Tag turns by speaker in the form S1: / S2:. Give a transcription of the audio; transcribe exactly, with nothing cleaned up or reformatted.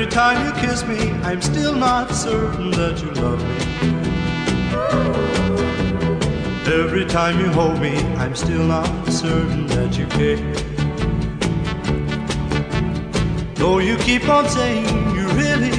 S1: Every time you kiss me, I'm still not certain that you love me. Every time you hold me, I'm still not certain that you care. Though you keep on saying you really